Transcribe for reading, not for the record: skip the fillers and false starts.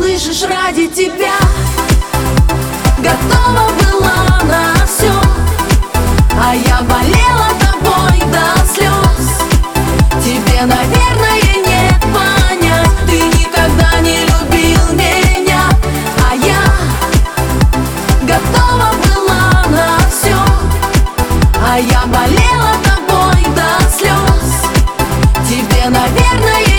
слышишь, ради тебя готова была на все, а я болела тобой до слез. Тебе, наверное, нет понять, ты никогда не любил меня, а я готова была на все, а я болела тобой до слез. Тебе, наверное,